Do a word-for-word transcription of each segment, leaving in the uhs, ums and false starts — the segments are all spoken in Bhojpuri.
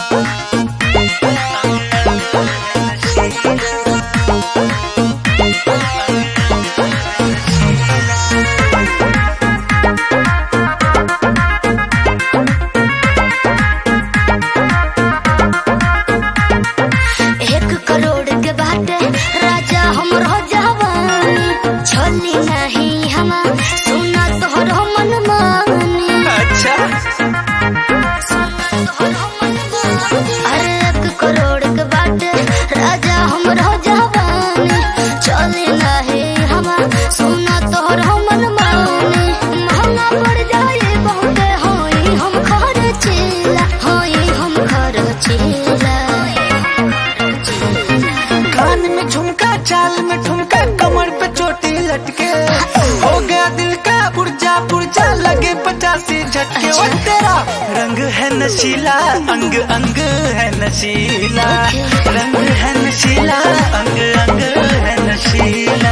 चाल में ठुमका कमर पे चोटी लटके हो गया दिल का पुरजा पुरजा लगे पचासी झटके। वो तेरा रंग है नशीला अंग अंग है नशीला, रंग है नशीला अंग अंग है नशीला।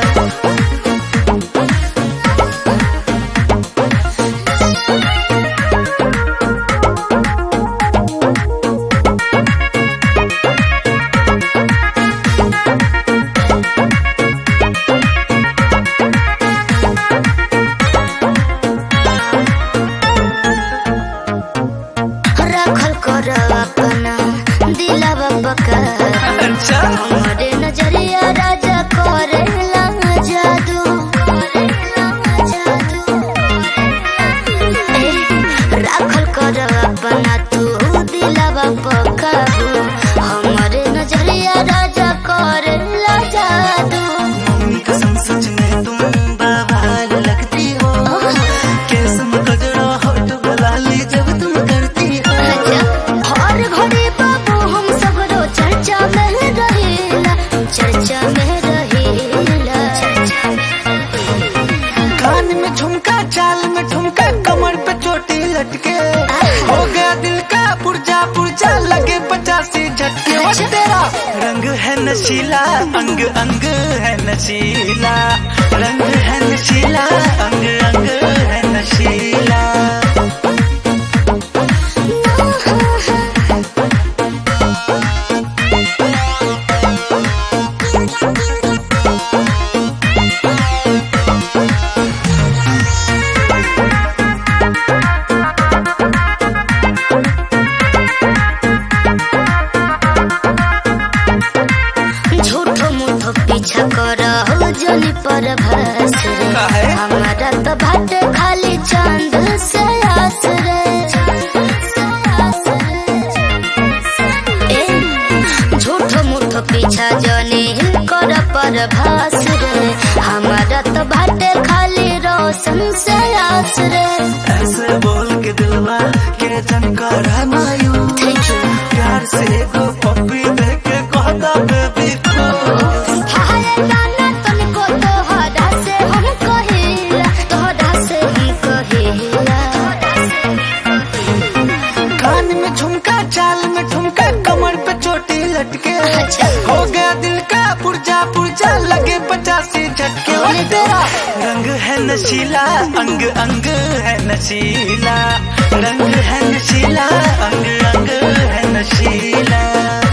हमारे नजरिया राजा करेला जादू, राखल कर अपना तू दिलवा पकाबू। हमारे नजरिया राजा करेला जादू। मम्मी कसम सच में तुम बवाल लगती हो, कैसे गजरा होठ बवाली जब तुम करती हो। हर घड़ी बाबू हम सब रो चर्चा में रहेला, चर्चा में रहेला। कान में झुमका चाल में ठुमका कमर पे चोटी लटके हो गया दिल का पुरजा पुरजा लगे पचासी झटके। वो तेरा रंग है नशीला अंग अंग है नशीला, रंग है नशीला अंग अंग है नशीला। पीछा कर जनी पर भस रे, हमारा तो भाटे खाली चांद से आस रे। झूठो मूठो पीछा जनी कर पर भस रे, हमारा तो भाटे खाली रोशन से आस रे। ऐसे बोल के दिलवा के जनकर मायूं, प्यार से को पप्पी दे के कहता बेबी को। चाल में ठुमका कमर पे चोटी लटके हो गया दिल का पुरजा पुरजा लगे पचासी झटके। वो तेरा रंग है नशीला अंग अंग है नशीला, रंग है नशीला अंग अंग है नशीला।